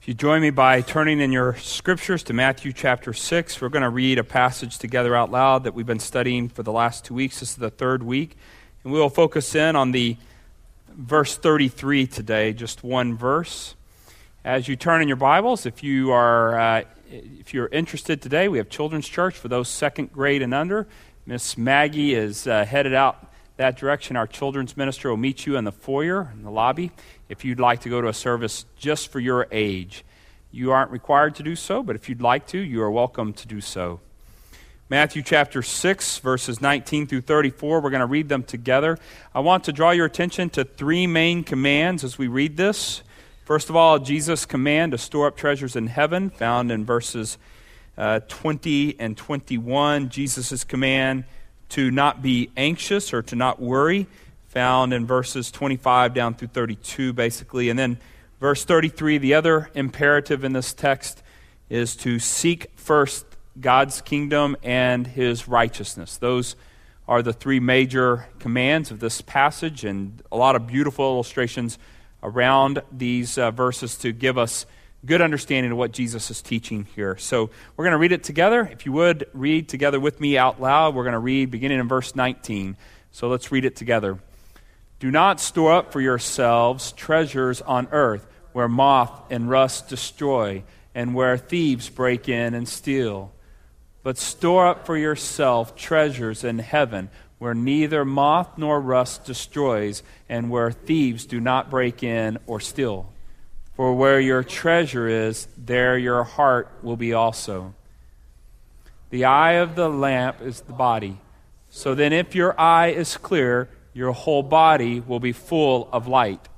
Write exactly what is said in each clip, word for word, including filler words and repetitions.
If you join me by turning in your scriptures to Matthew chapter six, we're going to read a passage together out loud that we've been studying for the last two weeks. This is the third week, and we will focus in on the verse thirty-three today, just one verse. As you turn in your Bibles, if you are uh, if you're interested today, we have Children's Church for those second grade and under. Miss Maggie is uh, headed out that direction. Our children's minister will meet you in the foyer, in the lobby, if you'd like to go to a service just for your age. You aren't required to do so, but if you'd like to, you are welcome to do so. Matthew chapter six, verses nineteen through thirty-four, we're going to read them together. I want to draw your attention to three main commands as we read this. First of all, Jesus' command to store up treasures in heaven, found in verses uh, twenty and twenty-one. Jesus' command to not be anxious or to not worry, found in verses twenty-five down through thirty-two, basically. And then verse thirty-three, the other imperative in this text is to seek first God's kingdom and His righteousness. Those are the three major commands of this passage, and a lot of beautiful illustrations around these uh, verses to give us good understanding of what Jesus is teaching here. So we're going to read it together. If you would, read together with me out loud. We're going to read beginning in verse nineteen. So let's read it together. Do not store up for yourselves treasures on earth, where moth and rust destroy, and where thieves break in and steal. But store up for yourself treasures in heaven, where neither moth nor rust destroys, and where thieves do not break in or steal. For where your treasure is, there your heart will be also. The eye of the lamp is the body. So then if your eye is clear, your whole body will be full of light.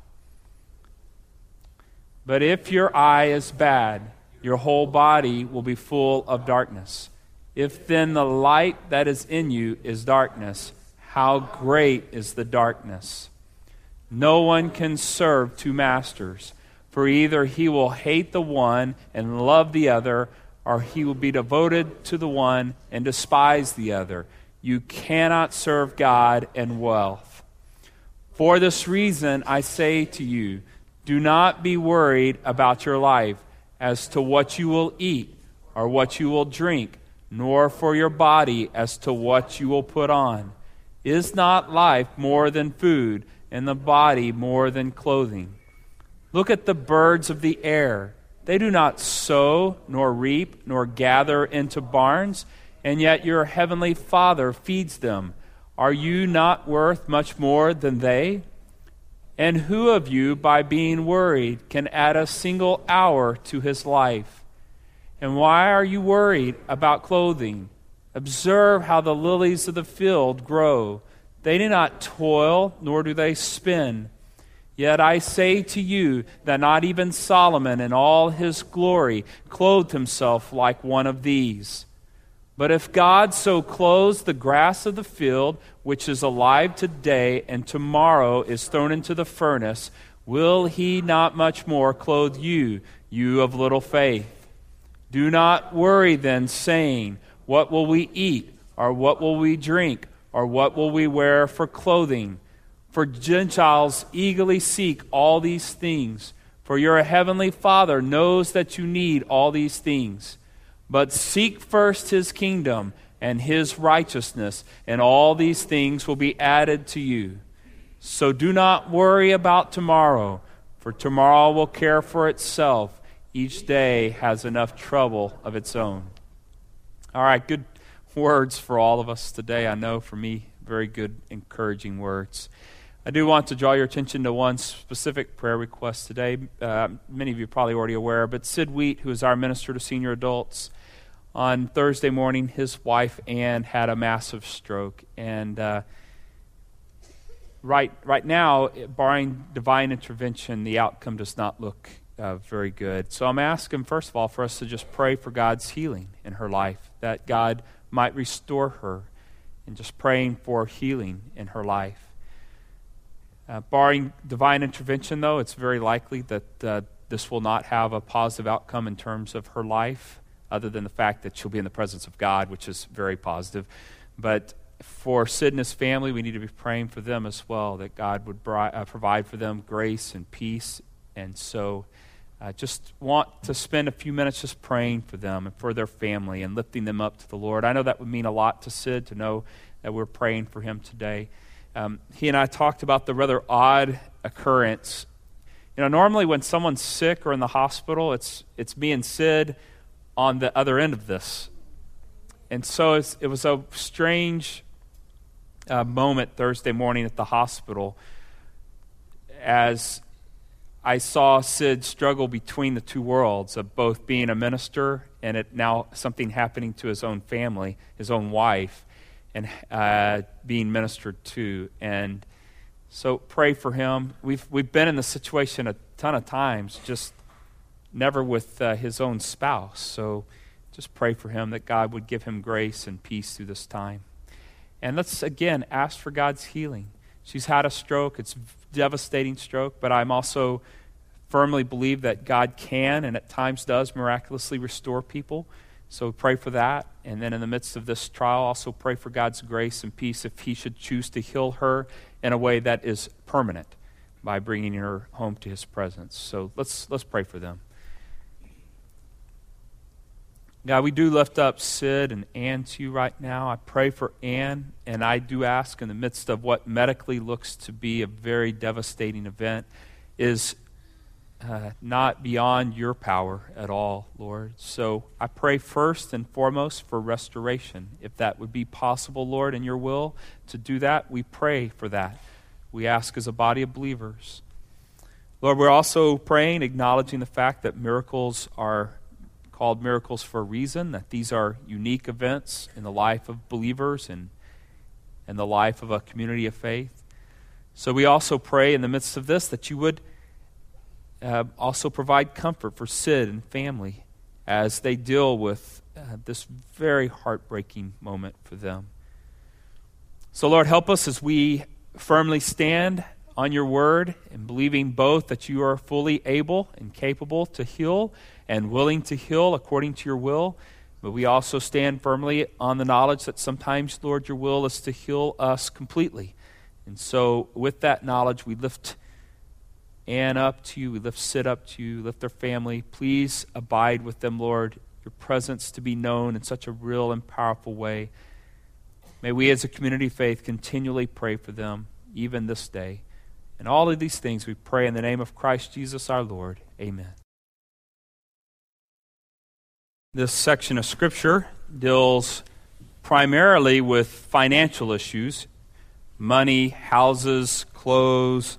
But if your eye is bad, your whole body will be full of darkness. If then the light that is in you is darkness, how great is the darkness? No one can serve two masters. For either he will hate the one and love the other, or he will be devoted to the one and despise the other. You cannot serve God and wealth. For this reason, I say to you, do not be worried about your life as to what you will eat or what you will drink, nor for your body as to what you will put on. Is not life more than food, and the body more than clothing? Look at the birds of the air. They do not sow, nor reap, nor gather into barns, and yet your heavenly Father feeds them. Are you not worth much more than they? And who of you, by being worried, can add a single hour to his life? And why are you worried about clothing? Observe how the lilies of the field grow. They do not toil, nor do they spin. Yet I say to you that not even Solomon in all his glory clothed himself like one of these. But if God so clothes the grass of the field, which is alive today and tomorrow is thrown into the furnace, will he not much more clothe you, you of little faith? Do not worry then, saying, what will we eat, or what will we drink, or what will we wear for clothing? For Gentiles eagerly seek all these things, for your heavenly Father knows that you need all these things. But seek first His kingdom and His righteousness, and all these things will be added to you. So do not worry about tomorrow, for tomorrow will care for itself. Each day has enough trouble of its own. All right, good words for all of us today. I know for me, very good, encouraging words. I do want to draw your attention to one specific prayer request today. Uh, many of you are probably already aware, but Sid Wheat, who is our minister to senior adults, on Thursday morning, his wife, Ann, had a massive stroke. And uh, right, right now, barring divine intervention, the outcome does not look uh, very good. So I'm asking, first of all, for us to just pray for God's healing in her life, that God might restore her, and just praying for healing in her life. Uh, barring divine intervention, though, it's very likely that uh, this will not have a positive outcome in terms of her life, other than the fact that she'll be in the presence of God, which is very positive. But for Sid and his family, we need to be praying for them as well, that God would bri- uh, provide for them grace and peace, and so I just want to spend a few minutes just praying for them and for their family and lifting them up to the Lord. I know that would mean a lot to Sid to know that we're praying for him today. Um, he and I talked about the rather odd occurrence. You know, normally when someone's sick or in the hospital, it's it's me and Sid on the other end of this. And so it's, it was a strange uh, moment Thursday morning at the hospital as I saw Sid struggle between the two worlds of both being a minister and it now something happening to his own family, his own wife, and uh, being ministered to. And so pray for him. We've we've been in this situation a ton of times, just never with uh, his own spouse. So just pray for him that God would give him grace and peace through this time. And let's, again, ask for God's healing. She's had a stroke. It's a devastating stroke, but I'm also firmly believe that God can and at times does miraculously restore people. So pray for that. And then in the midst of this trial, also pray for God's grace and peace if he should choose to heal her in a way that is permanent by bringing her home to his presence. So let's let's pray for them. God, we do lift up Sid and Ann to you right now. I pray for Ann, and I do ask in the midst of what medically looks to be a very devastating event is uh, not beyond your power at all, Lord. So I pray first and foremost for restoration. If that would be possible, Lord, in your will to do that, we pray for that. We ask as a body of believers. Lord, we're also praying, acknowledging the fact that miracles are called miracles for a reason, that these are unique events in the life of believers and, and the life of a community of faith. So we also pray in the midst of this that you would uh, also provide comfort for Sid and family as they deal with uh, this very heartbreaking moment for them. So Lord, help us as we firmly stand on your word and believing both that you are fully able and capable to heal and willing to heal according to your will. But we also stand firmly on the knowledge that sometimes, Lord, your will is to heal us completely. And so with that knowledge, we lift Ann up to you, we lift Sid up to you, lift their family. Please abide with them, Lord, your presence to be known in such a real and powerful way. May we as a community of faith continually pray for them, even this day. And all of these things we pray in the name of Christ Jesus our Lord. Amen. This section of Scripture deals primarily with financial issues, money, houses, clothes,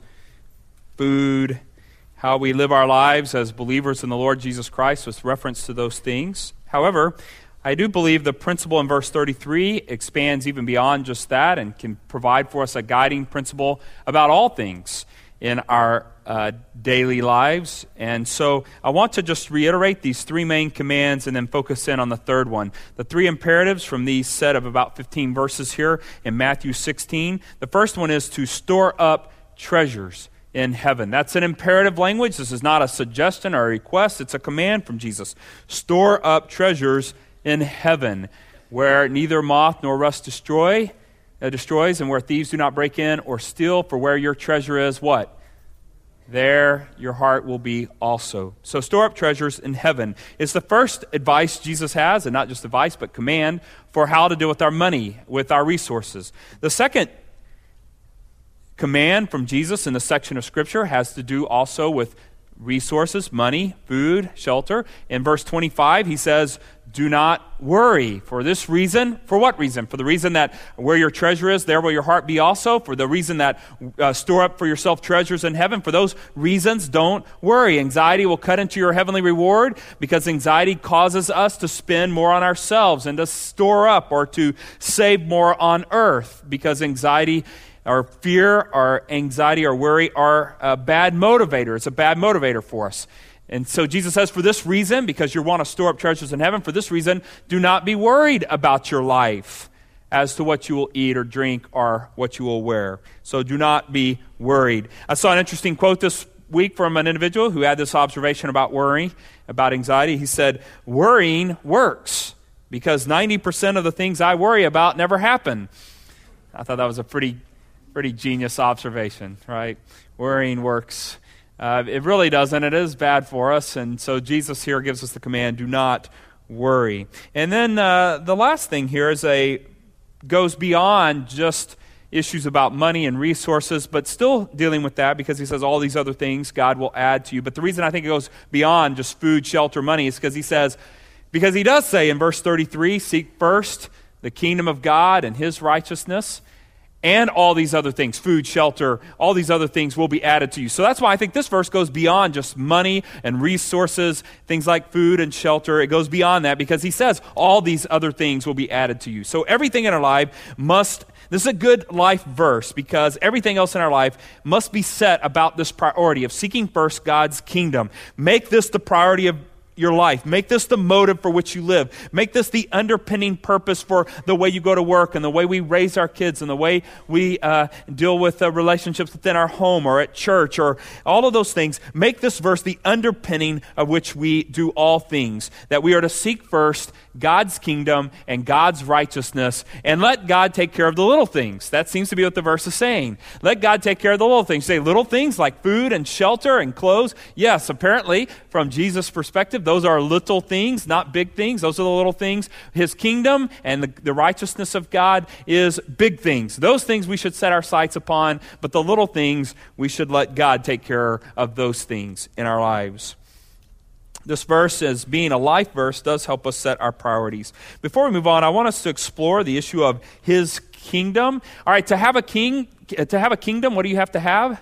food, how we live our lives as believers in the Lord Jesus Christ with reference to those things. However, I do believe the principle in verse thirty-three expands even beyond just that and can provide for us a guiding principle about all things in our uh, daily lives. And so I want to just reiterate these three main commands and then focus in on the third one. The three imperatives from these set of about fifteen verses here in Matthew sixteen. The first one is to store up treasures in heaven. That's an imperative language. This is not a suggestion or a request. It's a command from Jesus. Store up treasures in heaven, where neither moth nor rust destroy, uh, destroys, and where thieves do not break in or steal. For where your treasure is, what? There your heart will be also. So store up treasures in heaven. It's the first advice Jesus has, and not just advice, but command for how to deal with our money, with our resources. The second command from Jesus in the section of Scripture has to do also with resources, money, food, shelter. In verse twenty-five, he says, do not worry. For this reason, for what reason? For the reason that where your treasure is, there will your heart be also. For the reason that uh, store up for yourself treasures in heaven. For those reasons, don't worry. Anxiety will cut into your heavenly reward because anxiety causes us to spend more on ourselves and to store up or to save more on earth because anxiety or fear or anxiety or worry are a bad motivator. It's a bad motivator for us. And so Jesus says, for this reason, because you want to store up treasures in heaven, for this reason, do not be worried about your life as to what you will eat or drink or what you will wear. So do not be worried. I saw an interesting quote this week from an individual who had this observation about worry, about anxiety. He said, worrying works because ninety percent of the things I worry about never happen. I thought that was a pretty, pretty genius observation, right? Worrying works. Uh, it really doesn't. It is bad for us. And so Jesus here gives us the command, do not worry. And then uh, the last thing here is a goes beyond just issues about money and resources, but still dealing with that because he says all these other things God will add to you. But the reason I think it goes beyond just food, shelter, money is because he says, because he does say in verse thirty-three, seek first the kingdom of God and his righteousness, and all these other things, food, shelter, all these other things will be added to you. So that's why I think this verse goes beyond just money and resources, things like food and shelter. It goes beyond that because he says all these other things will be added to you. So everything in our life must, this is a good life verse because everything else in our life must be set about this priority of seeking first God's kingdom. Make this the priority of your life. Make this the motive for which you live. Make this the underpinning purpose for the way you go to work and the way we raise our kids and the way we uh, deal with uh, relationships within our home or at church or all of those things. Make this verse the underpinning of which we do all things. That we are to seek first God's kingdom and God's righteousness and let God take care of the little things. That seems to be what the verse is saying. Let God take care of the little things. Say little things like food and shelter and clothes. Yes, apparently from Jesus' perspective, those are little things, not big things. Those are the little things. His kingdom and the, the righteousness of God is big things. Those things we should set our sights upon, but the little things, we should let God take care of those things in our lives. This verse, as being a life verse, does help us set our priorities. Before we move on, I want us to explore the issue of his kingdom. All right, to have a king, to have a kingdom, what do you have to have?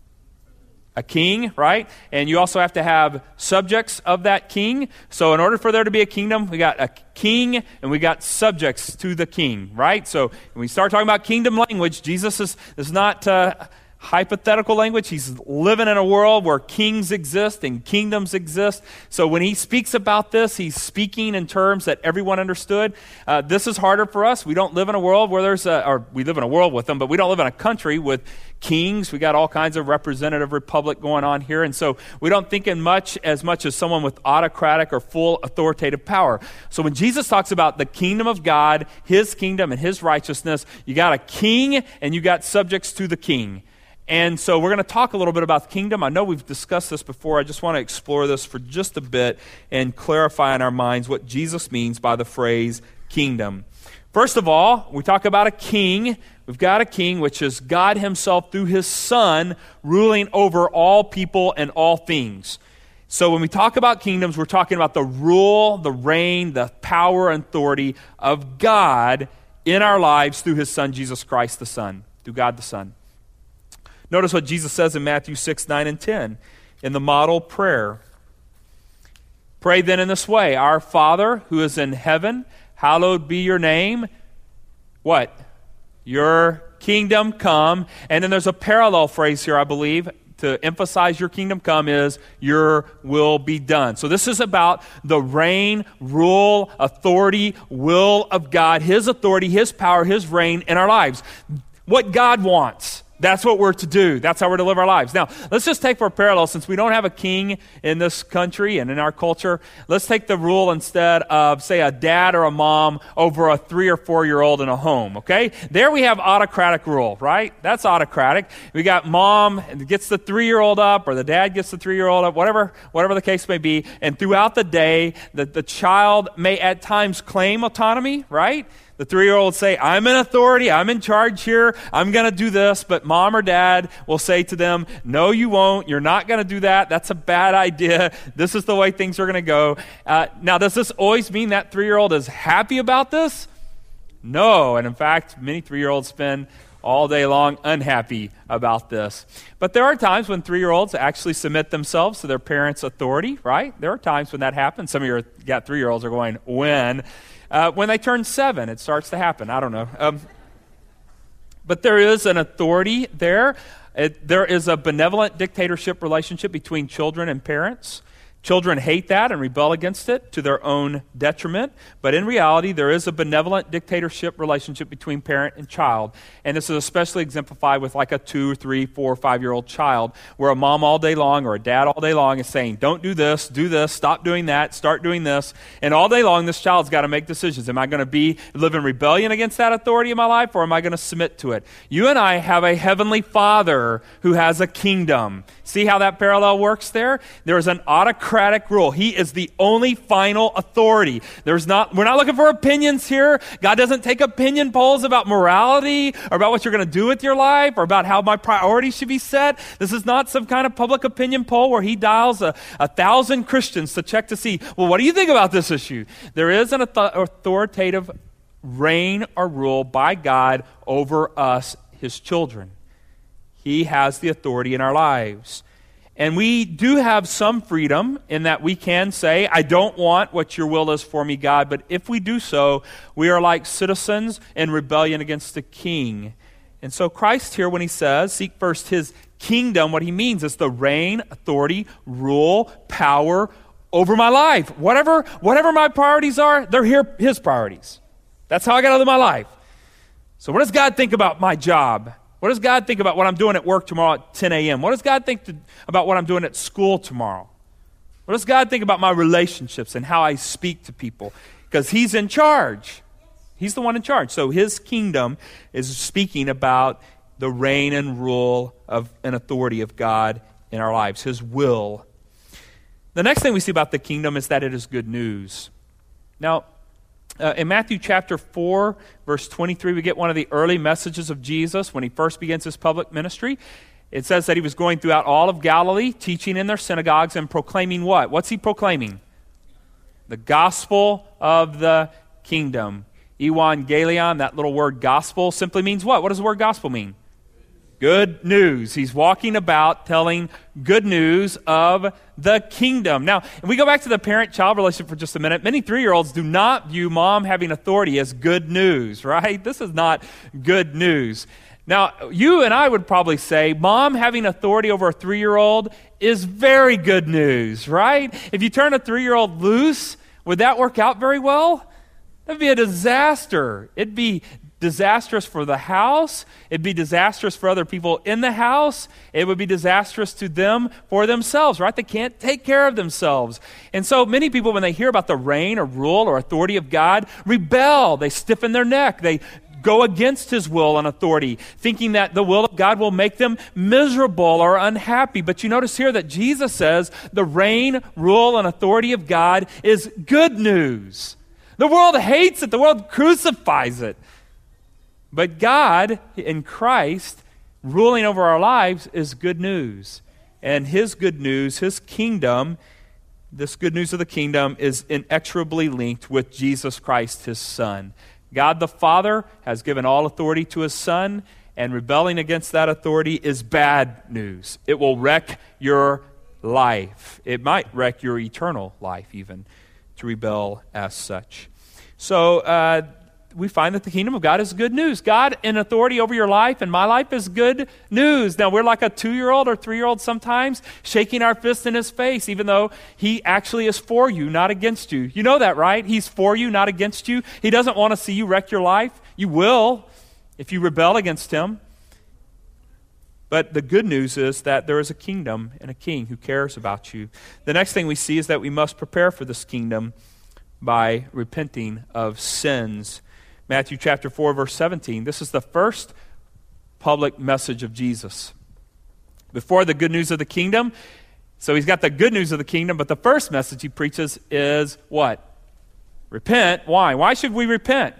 A king, right? And you also have to have subjects of that king. So in order for there to be a kingdom, we got a king and we got subjects to the king, right? So when we start talking about kingdom language, Jesus is, is not uh, hypothetical language. He's living in a world where kings exist and kingdoms exist. So when he speaks about this, he's speaking in terms that everyone understood. Uh, this is harder for us. We don't live in a world where there's a, or we live in a world with them, but we don't live in a country with kings. We got all kinds of representative republic going on here. And so we don't think in much as much as someone with autocratic or full authoritative power. So when Jesus talks about the kingdom of God, his kingdom and his righteousness, you got a king and you got subjects to the king. And so we're going to talk a little bit about the kingdom. I know we've discussed this before. I just want to explore this for just a bit and clarify in our minds what Jesus means by the phrase kingdom. First of all, we talk about a king. We've got a king, which is God himself through his Son ruling over all people and all things. So when we talk about kingdoms, we're talking about the rule, the reign, the power and authority of God in our lives through his Son, Jesus Christ the Son, through God the Son. Notice what Jesus says in Matthew six, nine, and ten in the model prayer. Pray then in this way, Our Father who is in heaven, hallowed be your name. What? Your kingdom come. And then there's a parallel phrase here, I believe, to emphasize your kingdom come is your will be done. So this is about the reign, rule, authority, will of God, his authority, his power, his reign in our lives. What God wants. That's what we're to do. That's how we're to live our lives. Now, let's just take for a parallel, since we don't have a king in this country and in our culture, let's take the rule instead of, say, a dad or a mom over a three or four-year-old in a home, okay? There we have autocratic rule, right? That's autocratic. We got mom gets the three-year-old up, or the dad gets the three-year-old up, whatever whatever the case may be, and throughout the day, the, the child may at times claim autonomy, right? The three-year-old say, I'm in authority, I'm in charge here, I'm going to do this, but mom or dad will say to them, no, you won't, you're not going to do that, that's a bad idea, this is the way things are going to go. Uh, now, does this always mean that three-year-old is happy about this? No, and in fact, many three-year-olds spend all day long unhappy about this. But there are times when three-year-olds actually submit themselves to their parents' authority, right? There are times when that happens. Some of your got three-year-olds are going, when? Uh, when they turn seven, it starts to happen. I don't know. Um, but there is an authority there. It, there is a benevolent dictatorship relationship between children and parents. Children hate that and rebel against it to their own detriment. But in reality, there is a benevolent dictatorship relationship between parent and child. And this is especially exemplified with like a two, three, four, five-year-old child, where a mom all day long or a dad all day long is saying, don't do this, do this, stop doing that, start doing this. And all day long, this child's got to make decisions. Am I going to be live in rebellion against that authority in my life, or am I going to submit to it? You and I have a heavenly Father who has a kingdom. See how that parallel works there? There is an autocratic rule. He is the only final authority. There's not, we're not looking for opinions here. God doesn't take opinion polls about morality or about what you're going to do with your life or about how my priorities should be set. This is not some kind of public opinion poll where he dials a, a thousand Christians to check to see, well, what do you think about this issue? There is an author- authoritative reign or rule by God over us, his children. He has the authority in our lives. And we do have some freedom in that we can say, I don't want what your will is for me, God. But if we do so, we are like citizens in rebellion against the king. And so Christ here, when he says, seek first his kingdom, what he means is the reign, authority, rule, power over my life. Whatever, whatever my priorities are, they're here, his priorities. That's how I got to live my life. So what does God think about my job? What does God think about what I'm doing at work tomorrow at ten a.m.? What does God think to, about what I'm doing at school tomorrow? What does God think about my relationships and how I speak to people? Because he's in charge. He's the one in charge. So his kingdom is speaking about the reign and rule of and authority of God in our lives, his will. The next thing we see about the kingdom is that it is good news. Now, Uh, in Matthew chapter four, verse twenty-three, we get one of the early messages of Jesus when he first begins his public ministry. It says that he was going throughout all of Galilee, teaching in their synagogues and proclaiming what? What's he proclaiming? The gospel of the kingdom. Evangelion, that little word gospel, simply means what? What does the word gospel mean? Good news. He's walking about telling good news of the kingdom. Now, if we go back to the parent-child relationship for just a minute, many three-year-olds do not view mom having authority as good news, right? This is not good news. Now, you and I would probably say mom having authority over a three-year-old is very good news, right? If you turn a three-year-old loose, would that work out very well? That'd be a disaster. It'd be disastrous for the house. It'd be disastrous for other people in the house. It would be disastrous to them for themselves, right? They can't take care of themselves. And so many people, when they hear about the reign or rule or authority of God, rebel. They stiffen their neck. They go against his will and authority, thinking that the will of God will make them miserable or unhappy. But you notice here that Jesus says the reign, rule, and authority of God is good news. The world hates it. The world crucifies it. But God in Christ ruling over our lives is good news. And his good news, his kingdom, this good news of the kingdom is inexorably linked with Jesus Christ, his Son. God the Father has given all authority to his Son, and rebelling against that authority is bad news. It will wreck your life. It might wreck your eternal life even, to rebel as such. So, uh, we find that the kingdom of God is good news. God in authority over your life and my life is good news. Now, we're like a two-year-old or three-year-old sometimes, shaking our fist in his face, even though he actually is for you, not against you. You know that, right? He's for you, not against you. He doesn't want to see you wreck your life. You will if you rebel against him. But the good news is that there is a kingdom and a king who cares about you. The next thing we see is that we must prepare for this kingdom by repenting of sins. Matthew chapter four, verse seventeen. This is the first public message of Jesus. Before the good news of the kingdom, so he's got the good news of the kingdom, but the first message he preaches is what? Repent. Why? Why should we repent?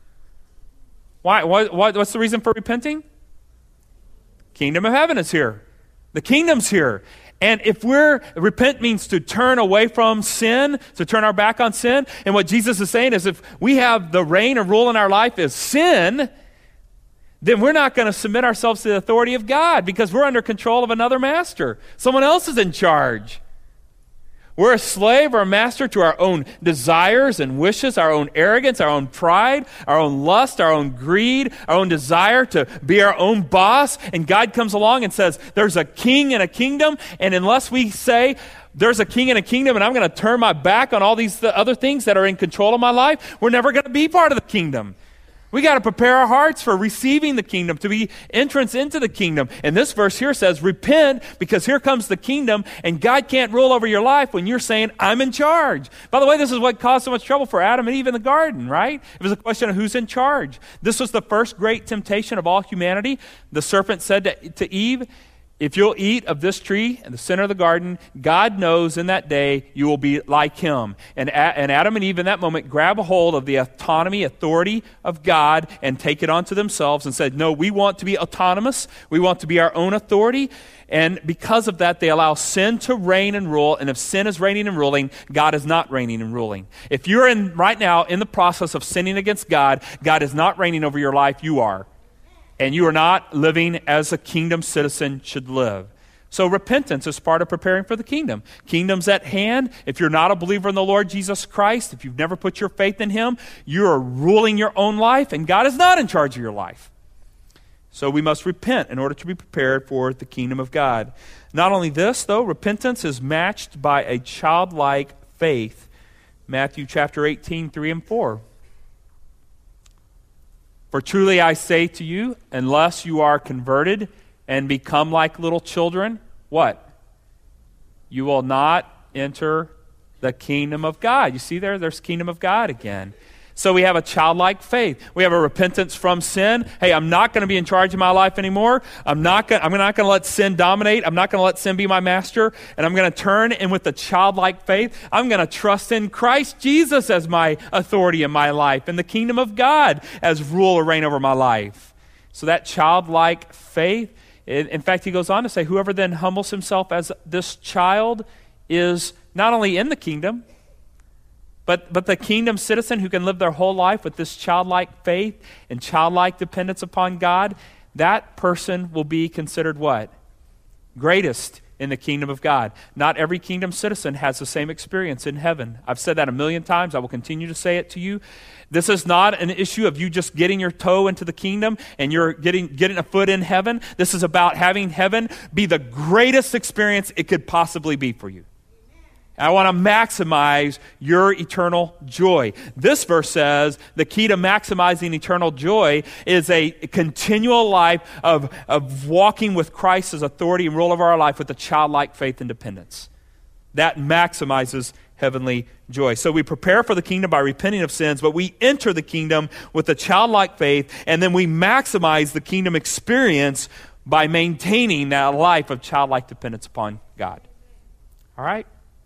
Why? What, what, what's the reason for repenting? Kingdom of heaven is here. The kingdom's here. And if we're, repent means to turn away from sin, to turn our back on sin. And what Jesus is saying is if we have the reign or rule in our life as sin, then we're not going to submit ourselves to the authority of God because we're under control of another master. Someone else is in charge. We're a slave or a master to our own desires and wishes, our own arrogance, our own pride, our own lust, our own greed, our own desire to be our own boss. And God comes along and says, there's a king and a kingdom. And unless we say, there's a king and a kingdom, and I'm going to turn my back on all these other things that are in control of my life, we're never going to be part of the kingdom. We got to prepare our hearts for receiving the kingdom, to be entrance into the kingdom. And this verse here says, repent, because here comes the kingdom, and God can't rule over your life when you're saying, I'm in charge. By the way, this is what caused so much trouble for Adam and Eve in the garden, right? It was a question of who's in charge. This was the first great temptation of all humanity. The serpent said to, to Eve, if you'll eat of this tree in the center of the garden, God knows in that day you will be like him. And, and Adam and Eve in that moment grab a hold of the autonomy, authority of God and take it onto themselves and said, no, we want to be autonomous. We want to be our own authority. And because of that, they allow sin to reign and rule. And if sin is reigning and ruling, God is not reigning and ruling. If you're in right now in the process of sinning against God, God is not reigning over your life, you are. And you are not living as a kingdom citizen should live. So repentance is part of preparing for the kingdom. Kingdom's at hand. If you're not a believer in the Lord Jesus Christ, if you've never put your faith in him, you are ruling your own life, and God is not in charge of your life. So we must repent in order to be prepared for the kingdom of God. Not only this, though, repentance is matched by a childlike faith. Matthew chapter eighteen, three and four. For truly I say to you, unless you are converted and become like little children, what? You will not enter the kingdom of God. You see there? There's kingdom of God again. So we have a childlike faith. We have a repentance from sin. Hey, I'm not going to be in charge of my life anymore. I'm not going I'm not going to let sin dominate. I'm not going to let sin be my master. And I'm going to turn and with a childlike faith, I'm going to trust in Christ Jesus as my authority in my life and the kingdom of God as rule or reign over my life. So that childlike faith, in fact, he goes on to say, whoever then humbles himself as this child is not only in the kingdom, But, but the kingdom citizen who can live their whole life with this childlike faith and childlike dependence upon God, that person will be considered what? Greatest in the kingdom of God. Not every kingdom citizen has the same experience in heaven. I've said that a million times. I will continue to say it to you. This is not an issue of you just getting your toe into the kingdom and you're getting, getting a foot in heaven. This is about having heaven be the greatest experience it could possibly be for you. I want to maximize your eternal joy. This verse says the key to maximizing eternal joy is a continual life of, of walking with Christ as authority and rule of our life with a childlike faith and dependence. That maximizes heavenly joy. So we prepare for the kingdom by repenting of sins, but we enter the kingdom with a childlike faith, and then we maximize the kingdom experience by maintaining that life of childlike dependence upon God. All right?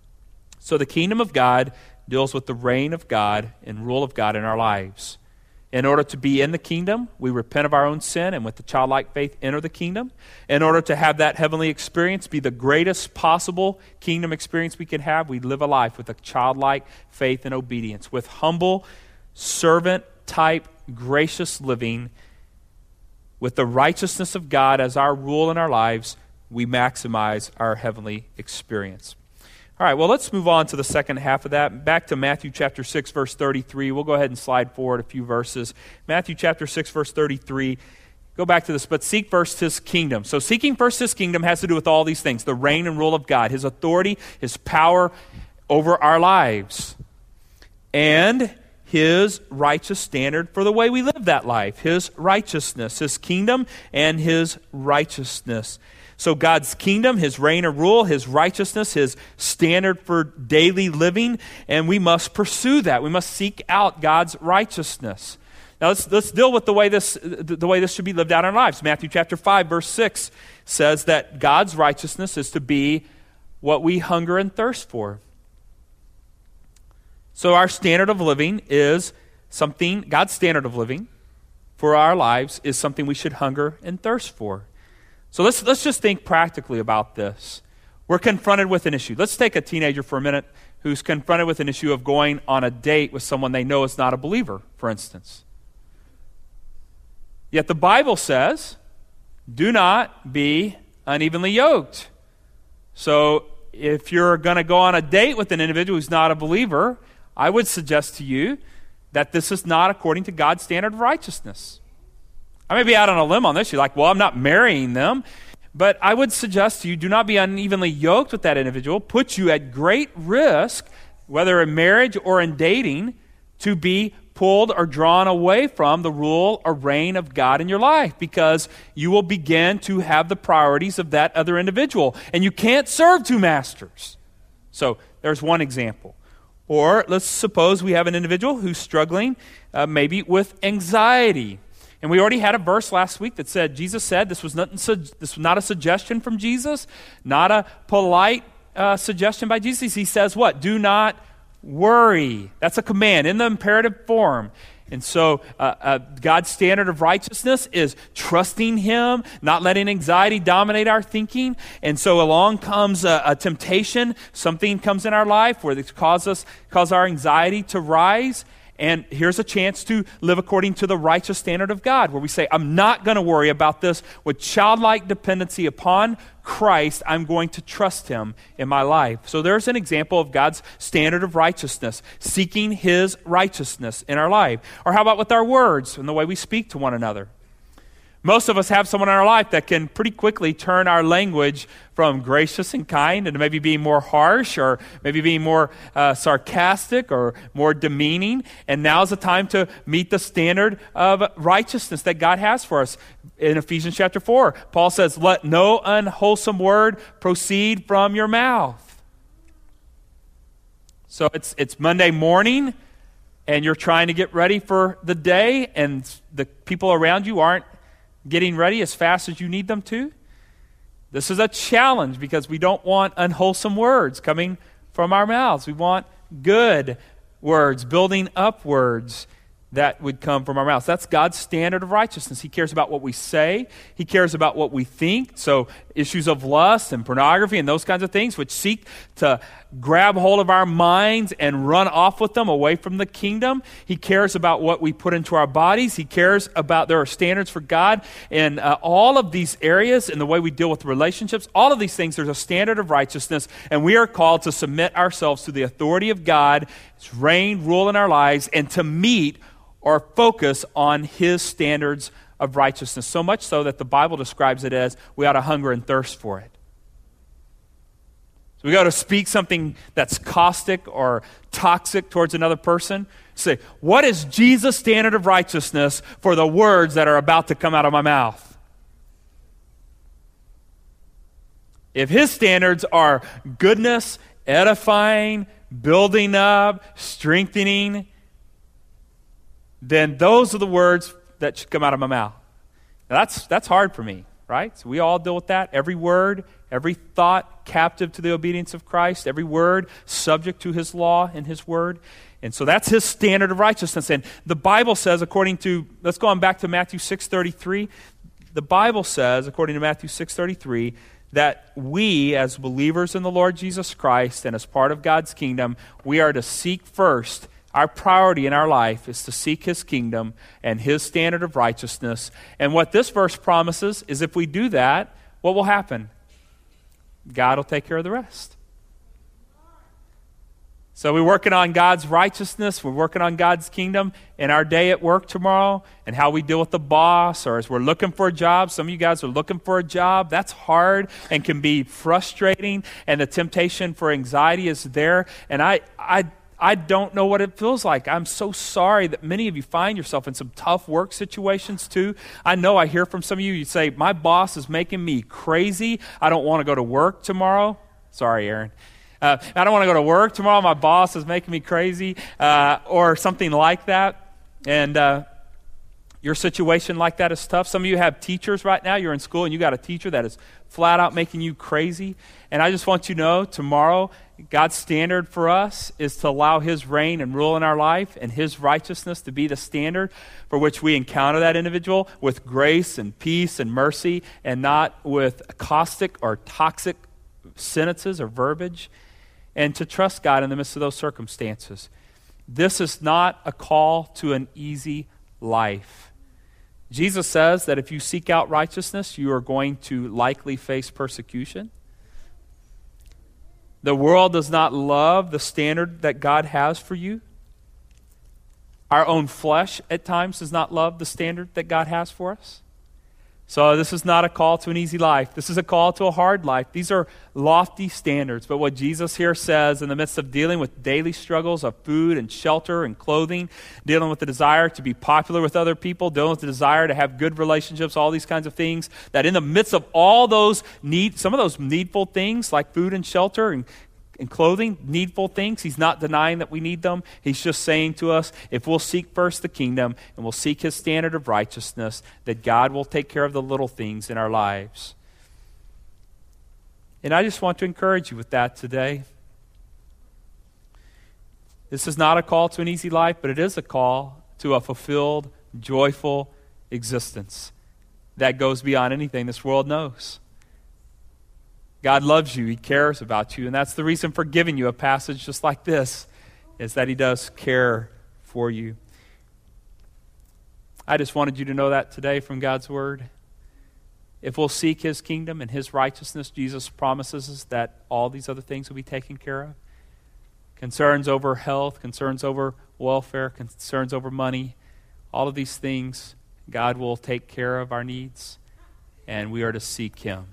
So the kingdom of God deals with the reign of God and rule of God in our lives. In order to be in the kingdom, we repent of our own sin and with the childlike faith enter the kingdom. In order to have that heavenly experience be the greatest possible kingdom experience we can have, we live a life with a childlike faith and obedience, with humble, servant-type, gracious living. With the righteousness of God as our rule in our lives, we maximize our heavenly experience. All right, well, let's move on to the second half of that. Back to Matthew chapter six, verse thirty-three. We'll go ahead and slide forward a few verses. Matthew chapter six, verse thirty-three. Go back to this. But seek first his kingdom. So seeking first his kingdom has to do with all these things. The reign and rule of God, his authority, his power over our lives. And his righteous standard for the way we live that life. His righteousness, his kingdom and his righteousness. So God's kingdom, his reign or rule, his righteousness, his standard for daily living, and we must pursue that. We must seek out God's righteousness. Now let's let's deal with the way this the way this should be lived out in our lives. Matthew chapter five, verse six says that God's righteousness is to be what we hunger and thirst for. So our standard of living is something, God's standard of living for our lives is something we should hunger and thirst for. So let's let's just think practically about this. We're confronted with an issue. Let's take a teenager for a minute who's confronted with an issue of going on a date with someone they know is not a believer, for instance. Yet the Bible says, do not be unevenly yoked. So if you're going to go on a date with an individual who's not a believer, I would suggest to you that this is not according to God's standard of righteousness. I may be out on a limb on this. You're like, well, I'm not marrying them. But I would suggest to you, do not be unevenly yoked with that individual. Put you at great risk, whether in marriage or in dating, to be pulled or drawn away from the rule or reign of God in your life, because you will begin to have the priorities of that other individual. And you can't serve two masters. So there's one example. Or let's suppose we have an individual who's struggling uh, maybe with anxiety. And we already had a verse last week that said, Jesus said, this was not, this was not a suggestion from Jesus, not a polite uh, suggestion by Jesus. He says what? Do not worry. That's a command in the imperative form. And so uh, uh, God's standard of righteousness is trusting Him, not letting anxiety dominate our thinking. And so along comes a, a temptation. Something comes in our life where it causes us, cause our anxiety to rise. And here's a chance to live according to the righteous standard of God, where we say, I'm not going to worry about this. With childlike dependency upon Christ, I'm going to trust Him in my life. So there's an example of God's standard of righteousness, seeking His righteousness in our life. Or how about with our words and the way we speak to one another? Most of us have someone in our life that can pretty quickly turn our language from gracious and kind into maybe being more harsh, or maybe being more uh, sarcastic or more demeaning. And now's the time to meet the standard of righteousness that God has for us. In Ephesians chapter four, Paul says, let no unwholesome word proceed from your mouth. So it's it's Monday morning, and you're trying to get ready for the day, and the people around you aren't getting ready as fast as you need them to. This is a challenge, because we don't want unwholesome words coming from our mouths. We want good words, building up words that would come from our mouths. That's God's standard of righteousness. He cares about what we say. He cares about what we think. So issues of lust and pornography and those kinds of things, which seek to grab hold of our minds and run off with them away from the kingdom. He cares about what we put into our bodies. He cares about, there are standards for God in uh, all of these areas, in the way we deal with relationships. All of these things, there's a standard of righteousness, and we are called to submit ourselves to the authority of God, His reign, rule in our lives, and to meet or focus on His standards of righteousness, so much so that the Bible describes it as we ought to hunger and thirst for it. So we got to speak something that's caustic or toxic towards another person. Say, what is Jesus' standard of righteousness for the words that are about to come out of my mouth? If His standards are goodness, edifying, building up, strengthening, then those are the words that should come out of my mouth. Now that's that's hard for me, right? So we all deal with that. Every word, every thought captive to the obedience of Christ, every word subject to His law and His word. And so that's His standard of righteousness. And the Bible says, according to, let's go on back to Matthew six thirty-three. The Bible says, according to Matthew six thirty-three, that we, as believers in the Lord Jesus Christ and as part of God's kingdom, we are to seek first. Our priority in our life is to seek His kingdom and His standard of righteousness. And what this verse promises is, if we do that, what will happen? God will take care of the rest. So we're working on God's righteousness. We're working on God's kingdom in our day at work tomorrow, and how we deal with the boss, or as we're looking for a job. Some of you guys are looking for a job. That's hard and can be frustrating, and the temptation for anxiety is there. And I, I, I don't know what it feels like. I'm so sorry that many of you find yourself in some tough work situations too. I know I hear from some of you, you say, my boss is making me crazy. I don't want to go to work tomorrow. Sorry, Aaron. Uh, I don't want to go to work tomorrow. My boss is making me crazy, uh, or something like that. And uh, your situation like that is tough. Some of you have teachers right now. You're in school and you got a teacher that is flat out making you crazy. And I just want you to know, tomorrow, God's standard for us is to allow His reign and rule in our life, and His righteousness to be the standard for which we encounter that individual with grace and peace and mercy, and not with caustic or toxic sentences or verbiage, and to trust God in the midst of those circumstances. This is not a call to an easy life. Jesus says that if you seek out righteousness, you are going to likely face persecution. The world does not love the standard that God has for you. Our own flesh at times does not love the standard that God has for us. So this is not a call to an easy life. This is a call to a hard life. These are lofty standards. But what Jesus here says in the midst of dealing with daily struggles of food and shelter and clothing, dealing with the desire to be popular with other people, dealing with the desire to have good relationships, all these kinds of things, that in the midst of all those need, some of those needful things like food and shelter and And clothing, needful things, he's not denying that we need them. He's just saying to us, if we'll seek first the kingdom and we'll seek his standard of righteousness, that God will take care of the little things in our lives. And I just want to encourage you with that today. This is not a call to an easy life, but it is a call to a fulfilled, joyful existence that goes beyond anything this world knows. God loves you. He cares about you. And that's the reason for giving you a passage just like this, is that he does care for you. I just wanted you to know that today from God's word. If we'll seek his kingdom and his righteousness, Jesus promises us that all these other things will be taken care of. Concerns over health, concerns over welfare, concerns over money, all of these things, God will take care of our needs, and we are to seek him.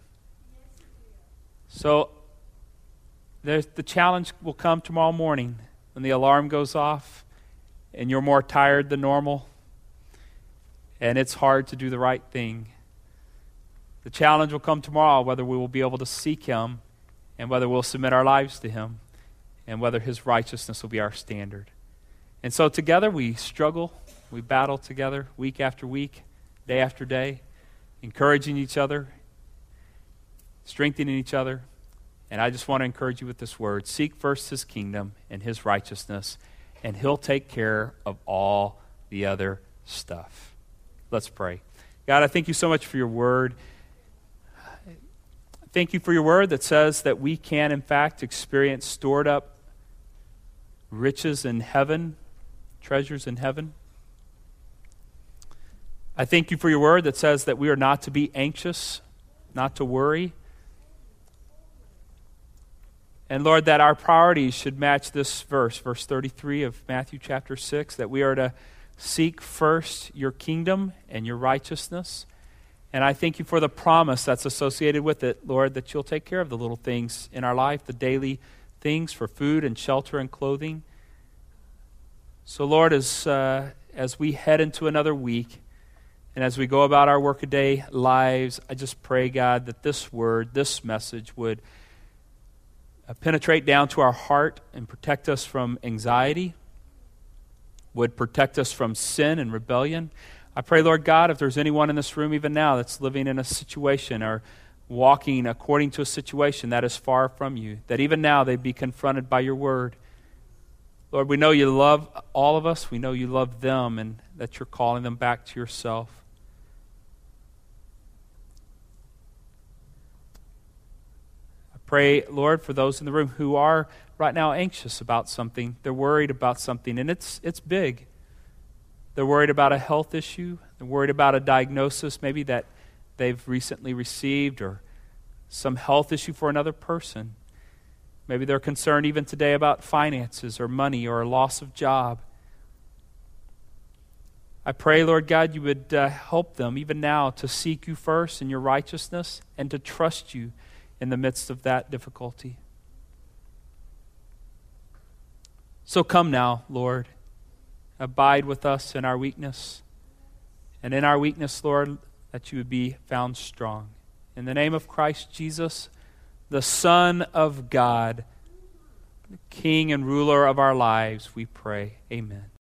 So there's, the challenge will come tomorrow morning when the alarm goes off and you're more tired than normal and it's hard to do the right thing. The challenge will come tomorrow whether we will be able to seek him and whether we'll submit our lives to him and whether his righteousness will be our standard. And so together we struggle, we battle together week after week, day after day, encouraging each other, strengthening each other. And I just want to encourage you with this word. Seek first his kingdom and his righteousness, and he'll take care of all the other stuff. Let's pray. God, I thank you so much for your word. Thank you for your word that says that we can, in fact, experience stored up riches in heaven, treasures in heaven. I thank you for your word that says that we are not to be anxious, not to worry. And Lord, that our priorities should match this verse, verse thirty-three of Matthew chapter six, that we are to seek first your kingdom and your righteousness. And I thank you for the promise that's associated with it, Lord, that you'll take care of the little things in our life, the daily things for food and shelter and clothing. So Lord, as, uh, as we head into another week, and as we go about our workaday lives, I just pray, God, that this word, this message would uh, penetrate down to our heart and protect us from anxiety, would protect us from sin and rebellion. I pray, Lord God, if there's anyone in this room even now that's living in a situation or walking according to a situation that is far from you, that even now they'd be confronted by your word. Lord, we know you love all of us. We know you love them and that you're calling them back to yourself. I pray, Lord, for those in the room who are right now anxious about something. They're worried about something, and it's it's big. They're worried about a health issue. They're worried about a diagnosis maybe that they've recently received or some health issue for another person. Maybe they're concerned even today about finances or money or a loss of job. I pray, Lord God, you would uh, help them even now to seek you first in your righteousness and to trust you in the midst of that difficulty. So come now, Lord. Abide with us in our weakness. And in our weakness, Lord, that you would be found strong. In the name of Christ Jesus, the Son of God, the King and ruler of our lives, we pray. Amen.